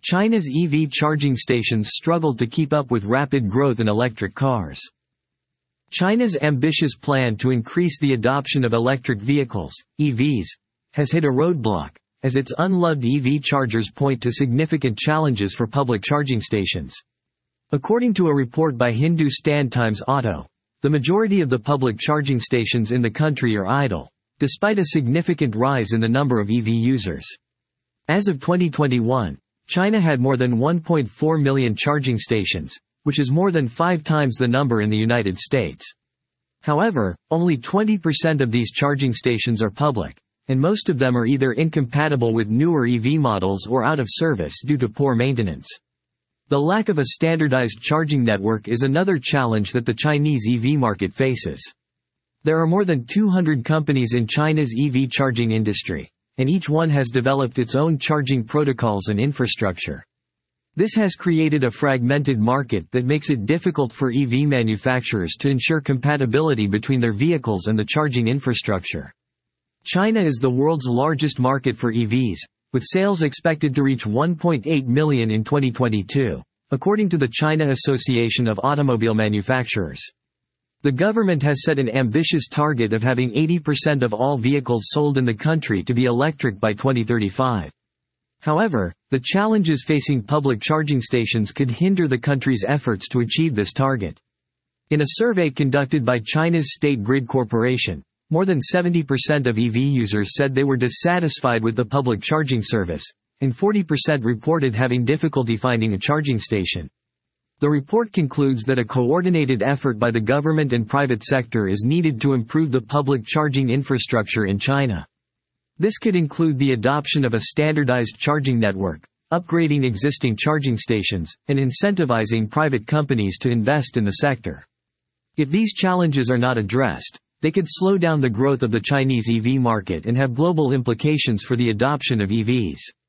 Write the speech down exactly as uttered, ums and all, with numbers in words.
China's E V charging stations struggled to keep up with rapid growth in electric cars. China's ambitious plan to increase the adoption of electric vehicles, E Vs, has hit a roadblock, as its unloved E V chargers point to significant challenges for public charging stations. According to a report by Hindustan Times Auto, the majority of the public charging stations in the country are idle, despite a significant rise in the number of E V users. As of twenty twenty-one, China had more than one point four million charging stations, which is more than five times the number in the United States. However, only twenty percent of these charging stations are public, and most of them are either incompatible with newer E V models or out of service due to poor maintenance. The lack of a standardized charging network is another challenge that the Chinese E V market faces. There are more than two hundred companies in China's E V charging industry, and each one has developed its own charging protocols and infrastructure. This has created a fragmented market that makes it difficult for E V manufacturers to ensure compatibility between their vehicles and the charging infrastructure. China is the world's largest market for E Vs, with sales expected to reach one point eight million in twenty twenty-two, according to the China Association of Automobile Manufacturers. The government has set an ambitious target of having eighty percent of all vehicles sold in the country to be electric by twenty thirty-five. However, the challenges facing public charging stations could hinder the country's efforts to achieve this target. In a survey conducted by China's State Grid Corporation, more than seventy percent of E V users said they were dissatisfied with the public charging service, and forty percent reported having difficulty finding a charging station. The report concludes that a coordinated effort by the government and private sector is needed to improve the public charging infrastructure in China. This could include the adoption of a standardized charging network, upgrading existing charging stations, and incentivizing private companies to invest in the sector. If these challenges are not addressed, they could slow down the growth of the Chinese E V market and have global implications for the adoption of E Vs.